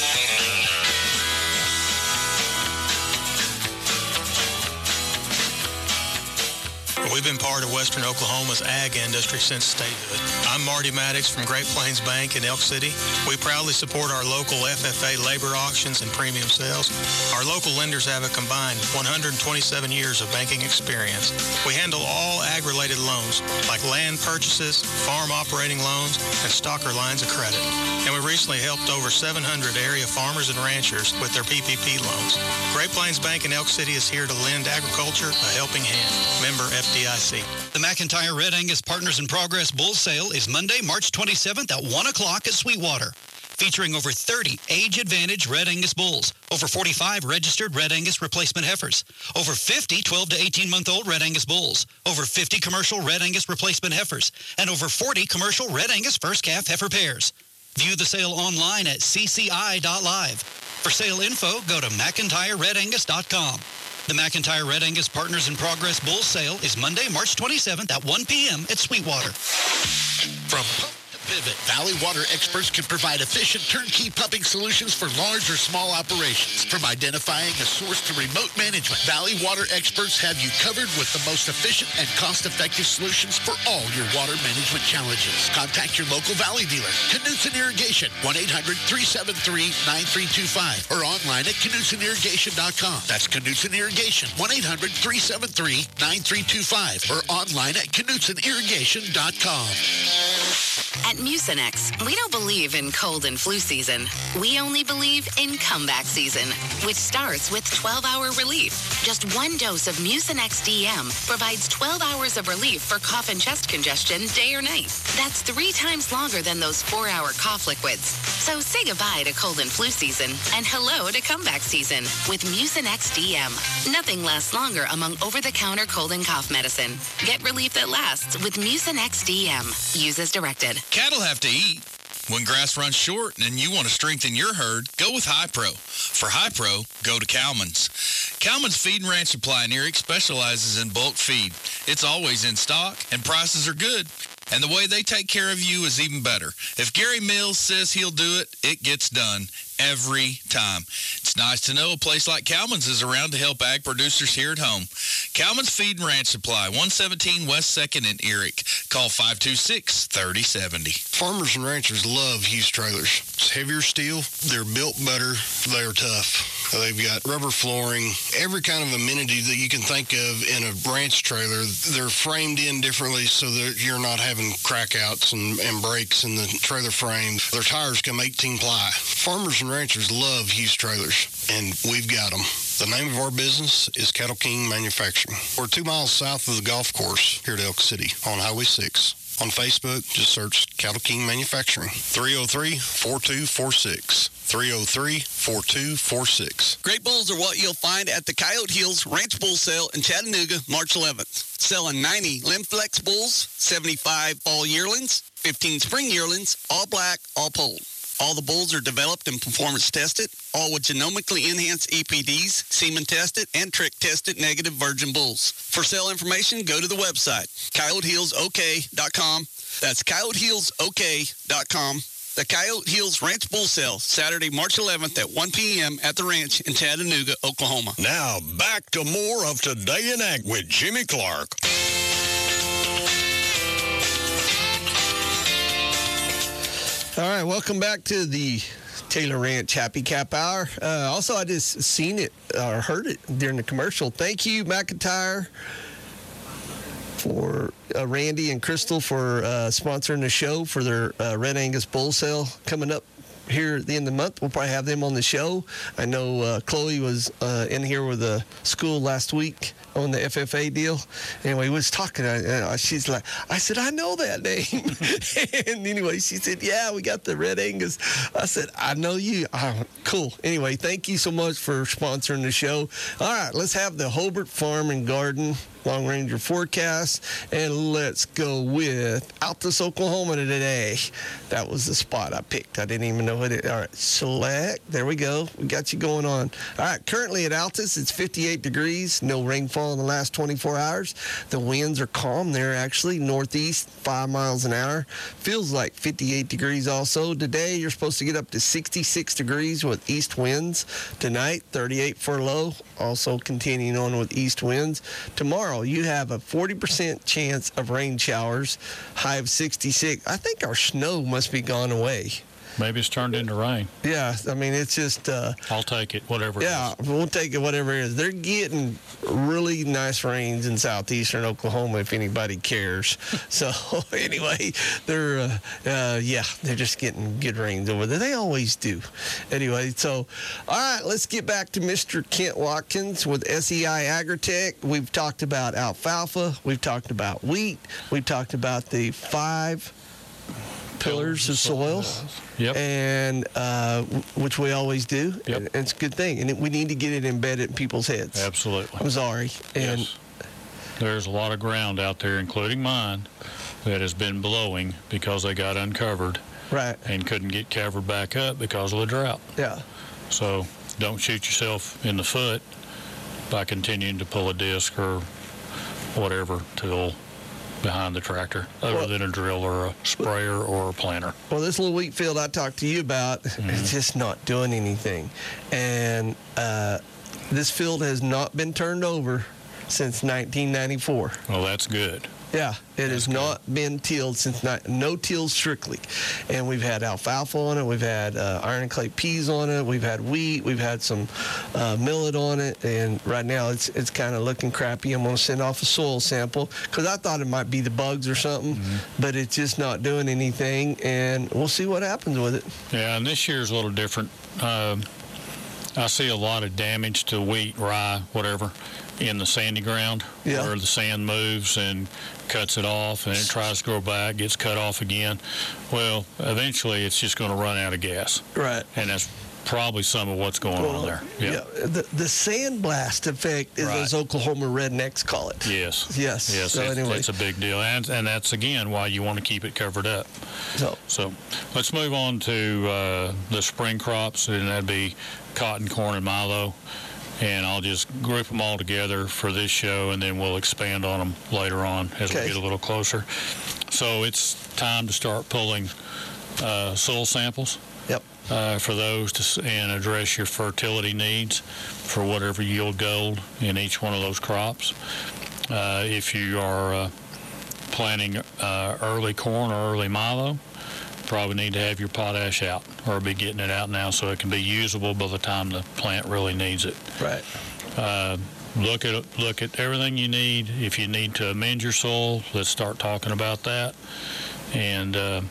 We've been part of Western Oklahoma's ag industry since statehood. I'm Marty Maddox from Great Plains Bank in Elk City. We proudly support our local FFA labor auctions and premium sales. Our local lenders have a combined 127 years of banking experience. We handle all ag-related loans like land purchases, farm operating loans, and stocker lines of credit. And we recently helped over 700 area farmers and ranchers with their PPP loans. Great Plains Bank in Elk City is here to lend agriculture a helping hand. Member FDIC. The McIntyre Red Angus Partners in Progress Bull Sale is Monday, March 27th at 1 o'clock at Sweetwater. Featuring over 30 age-advantage Red Angus bulls, over 45 registered Red Angus replacement heifers, over 50 12 to 18-month-old Red Angus bulls, over 50 commercial Red Angus replacement heifers, and over 40 commercial Red Angus first calf heifer pairs. View the sale online at cci.live. For sale info, go to McIntyreRedAngus.com. The McIntyre Red Angus Partners in Progress Bull Sale is Monday, March 27th at 1 p.m. at Sweetwater. From Pivot, Valley Water experts can provide efficient turnkey pumping solutions for large or small operations. From identifying a source to remote management, Valley Water experts have you covered with the most efficient and cost-effective solutions for all your water management challenges. Contact your local Valley dealer, Knutson Irrigation, 1-800-373-9325, or online at KnutSonIrrigation.com. That's Knutson Irrigation, 1-800-373-9325, or online at KnutSonIrrigation.com. At Mucinex, we don't believe in cold and flu season. We only believe in comeback season, which starts with 12-hour relief. Just one dose of Mucinex DM provides 12 hours of relief for cough and chest congestion day or night. That's 3 times longer than those 4-hour cough liquids. So say goodbye to cold and flu season and hello to comeback season with Mucinex DM. Nothing lasts longer among over-the-counter cold and cough medicine. Get relief that lasts with Mucinex DM. Use as directed. Cattle have to eat. When grass runs short and you want to strengthen your herd, go with Hi-Pro. For Hi-Pro, go to Cowman's. Cowman's Feed and Ranch Supply in Eric specializes in bulk feed. It's always in stock, and prices are good. And the way they take care of you is even better. If Gary Mills says he'll do it, it gets done every time. It's nice to know a place like Cowman's is around to help ag producers here at home. Cowman's Feed and Ranch Supply, 117 West 2nd in Eric. Call 526-3070. Farmers and ranchers love Hughes trailers. It's heavier steel. They're built better. They're tough. They've got rubber flooring, every kind of amenity that you can think of in a ranch trailer. They're framed in differently so that you're not having crackouts and breaks in the trailer frame. Their tires come 18-ply. Farmers and ranchers love Hughes trailers, and we've got them. The name of our business is Cattle King Manufacturing. We're 2 miles south of the golf course here at Elk City on Highway 6. On Facebook, just search Cattle King Manufacturing. 303-4246. 303-4246. Great bulls are what you'll find at the Coyote Hills Ranch Bull Sale in Chattanooga, March 11th. Selling 90 Limflex bulls, 75 fall yearlings, 15 spring yearlings, all black, all polled. All the bulls are developed and performance tested, all with genomically enhanced EPDs, semen tested, and trick tested negative virgin bulls. For sale information, go to the website, coyotehillsok.com. That's coyotehillsok.com. The Coyote Hills Ranch Bull Sale, Saturday, March 11th at 1 p.m. at the ranch in Chattanooga, Oklahoma. Now, back to more of Today in Ag with Jimmy Clark. All right, welcome back to the Taylor Ranch Happy Cap Hour. Also, I just seen it or heard it during the commercial. Thank you, McIntyre, for Randy and Crystal for sponsoring the show for their Red Angus Bull Sale coming up here at the end of the month. We'll probably have them on the show. I know Chloe was in here with the school last week on the FFA deal. Anyway, we was talking. She's like, I said, I know that name. And anyway, she said, yeah, we got the Red Angus. I said, I know you. Oh, cool. Anyway, thank you so much for sponsoring the show. All right, let's have the Hobart Farm and Garden Long Ranger forecast, and let's go with Altus, Oklahoma today. That was the spot I picked. I didn't even know what it. All right, select. There we go. We got you going on. All right, currently at Altus, it's 58 degrees. No rainfall in the last 24 hours. The winds are calm there, actually. Northeast, 5 miles an hour. Feels like 58 degrees also. Today, you're supposed to get up to 66 degrees with east winds. Tonight, 38 for a low. Also continuing on with east winds. Tomorrow, you have a 40% chance of rain showers, high of 66. I think our snow must be gone away. Maybe it's turned into rain. Yeah, I mean, it's just... I'll take it, whatever it is. Yeah, we'll take it, whatever it is. They're getting really nice rains in southeastern Oklahoma, if anybody cares. So, anyway, they're just getting good rains over there. They always do. Anyway, so, all right, let's get back to Mr. Kent Watkins with SEI Agritech. We've talked about alfalfa. We've talked about wheat. We've talked about the 5 pillars of soil, and which we always do. And it's a good thing, and we need to get it embedded in people's heads. Absolutely. I'm sorry. And yes. There's a lot of ground out there, including mine, that has been blowing because they got uncovered, right, and couldn't get covered back up because of the drought. Yeah. So don't shoot yourself in the foot by continuing to pull a disc or whatever tool behind the tractor, other than a drill or a sprayer or a planter. Well, this little wheat field I talked to you about, it's just not doing anything. And this field has not been turned over since 1994. Well, that's good. Yeah, it has not been tilled since no till strictly. And we've had alfalfa on it. We've had iron and clay peas on it. We've had wheat. We've had some millet on it. And right now it's kind of looking crappy. I'm going to send off a soil sample because I thought it might be the bugs or something, but it's just not doing anything. And we'll see what happens with it. Yeah, and this year's a little different. I see a lot of damage to wheat, rye, whatever, in the sandy ground where the sand moves and cuts it off, and it tries to grow back, gets cut off again. Well, eventually it's just going to run out of gas. Right. And that's probably some of what's going on there. Yeah. The sandblast effect is as Oklahoma rednecks call it. Yes. So anyway, it's a big deal, and that's again why you want to keep it covered up. So let's move on to the spring crops, and that'd be cotton, corn, and milo. And I'll just group them all together for this show, and then we'll expand on them later on as we get a little closer. So it's time to start pulling soil samples. For those and address your fertility needs for whatever yield goal in each one of those crops. If you are planting early corn or early milo, probably need to have your potash out or be getting it out now so it can be usable by the time the plant really needs it. Right. Look at everything you need. If you need to amend your soil, let's start talking about that. And the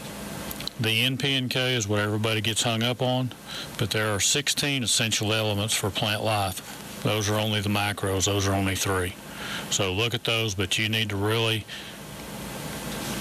NPK is what everybody gets hung up on, but there are 16 essential elements for plant life. Those are only the macros. Those are only 3. So look at those, but you need to really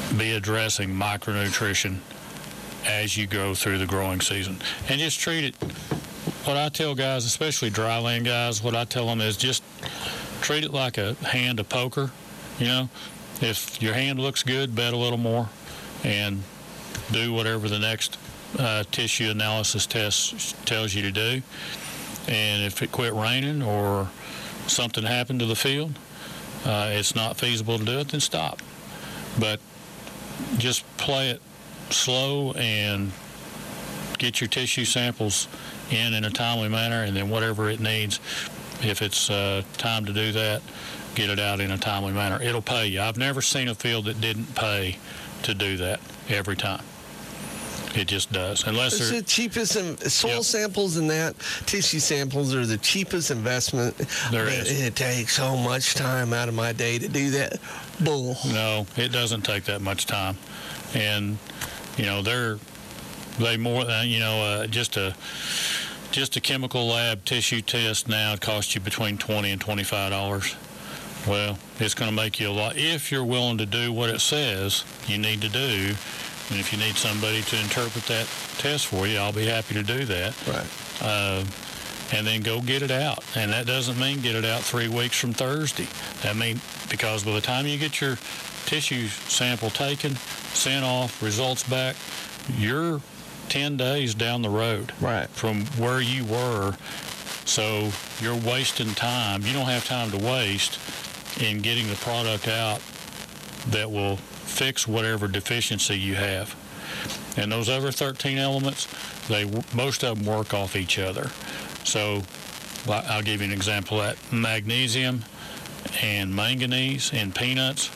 be addressing micronutrition as you go through the growing season. And just treat it, what I tell guys, especially dry land guys, what I tell them is just treat it like a hand of poker. You know, if your hand looks good, bet a little more and do whatever the next tissue analysis test tells you to do. And if it quit raining or something happened to the field, it's not feasible to do it, then stop. But just play it slow and get your tissue samples in a timely manner, and then whatever it needs, if it's time to do that, get it out in a timely manner. It'll pay you. I've never seen a field that didn't pay to do that every time. It just does. Unless it's the cheapest soil samples and that tissue samples are the cheapest investment. There is. It takes so much time out of my day to do that. Bull. No, it doesn't take that much time, and you know they more than just a chemical lab tissue test now costs you between $20 and $25. Well, it's going to make you a lot if you're willing to do what it says you need to do. And if you need somebody to interpret that test for you, I'll be happy to do that. Right. And then go get it out. And that doesn't mean get it out 3 weeks from Thursday. That means because by the time you get your tissue sample taken, sent off, results back, you're 10 days down the road from where you were. So you're wasting time. You don't have time to waste in getting the product out that will fix whatever deficiency you have. And those other 13 elements, most of them work off each other. So I'll give you an example of that. Magnesium and manganese in peanuts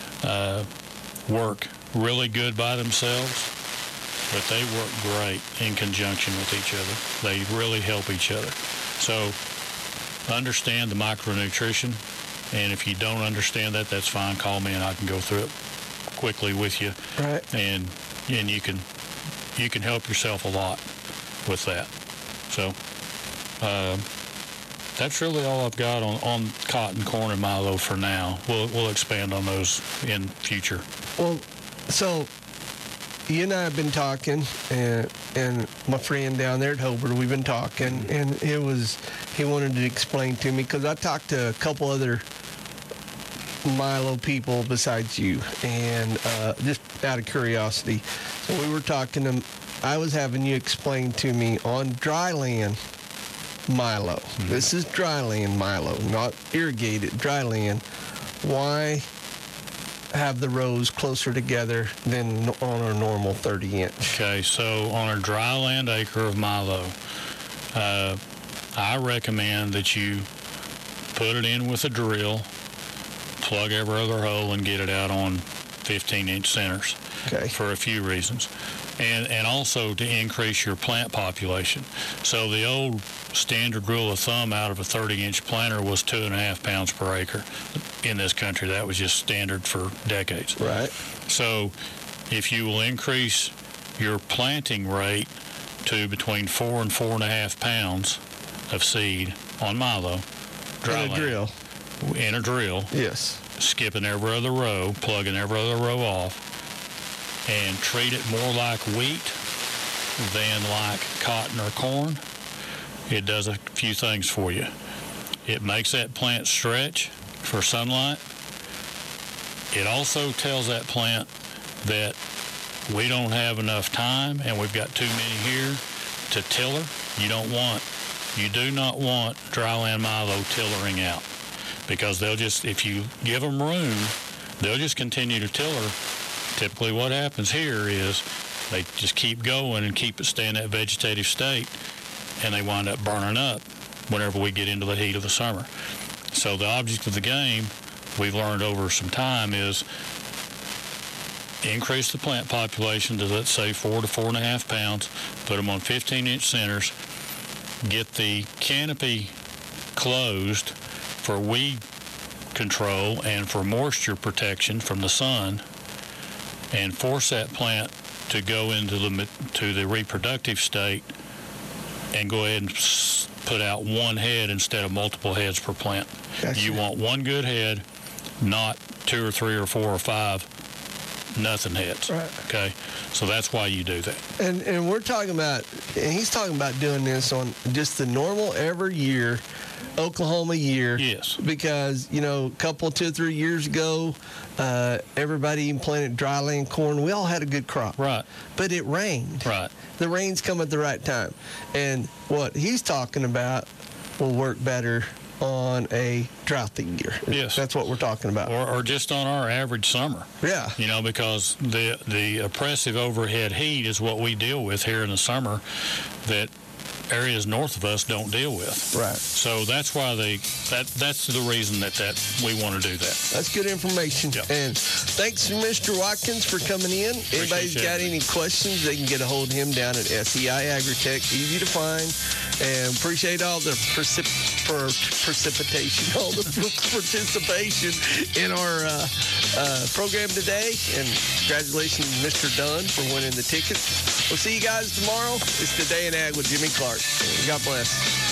work really good by themselves, but they work great in conjunction with each other. They really help each other. So understand the micronutrition, and if you don't understand that, that's fine. Call me and I can go through it quickly with you. Right. And you can help yourself a lot with that. So that's really all I've got on cotton, corn, and milo for now. We'll expand on those in future. Well, so you and I have been talking, and my friend down there at Hobart, we've been talking, and he wanted to explain to me, because I talked to a couple other milo people besides you, and just out of curiosity. So we were talking, I was having you explain to me on dry land milo. Mm-hmm. This is dry land milo, not irrigated, dry land. Why have the rows closer together than on a normal 30-inch? Okay, so on a dry land acre of milo, I recommend that you put it in with a drill, plug every other hole, and get it out on 15-inch centers. Okay. For a few reasons. And also to increase your plant population. So the old standard rule of thumb out of a 30-inch planter was 2.5 pounds per acre. In this country, that was just standard for decades. Right. So if you will increase your planting rate to between 4 and 4.5 pounds of seed on milo, in a drill. Yes. Skipping every other row, plugging every other row off, and treat it more like wheat than like cotton or corn, it does a few things for you. It makes that plant stretch for sunlight. It also tells that plant that we don't have enough time and we've got too many here to tiller. You do not want dryland milo tillering out, because they'll just, if you give them room, they'll just continue to tiller. Typically what happens here is they just keep going and keep it staying in that vegetative state, and they wind up burning up whenever we get into the heat of the summer. So the object of the game, we've learned over some time, is increase the plant population to, let's say, 4 to 4.5 pounds, put them on 15-inch centers, get the canopy closed for weed control and for moisture protection from the sun, and force that plant to go into the reproductive state and go ahead and put out one head instead of multiple heads per plant. Gotcha. You want one good head, not 2 or 3 or 4 or 5 nothing hits. Right. Okay, so that's why you do that. And we're talking about, and he's talking about doing this on just the normal every year Oklahoma year. Yes. Because, you know, a couple, 2 or 3 years ago, everybody even planted dryland corn. We all had a good crop. Right. But it rained. Right. The rains come at the right time. And what he's talking about will work better on a drought year. Yes. That's what we're talking about. Or just on our average summer. Yeah. You know, because the oppressive overhead heat is what we deal with here in the summer that areas north of us don't deal with. Right. So that's why that's the reason that we want to do that. That's good information. Yep. And thanks to Mr. Watkins for coming in. Anybody's got any questions, they can get a hold of him down at SEI Agritech. Easy to find. And appreciate all the participation in our program today. And congratulations, Mr. Dunn, for winning the tickets. We'll see you guys tomorrow. It's the Day in Ag with Jimmy Clark. God bless.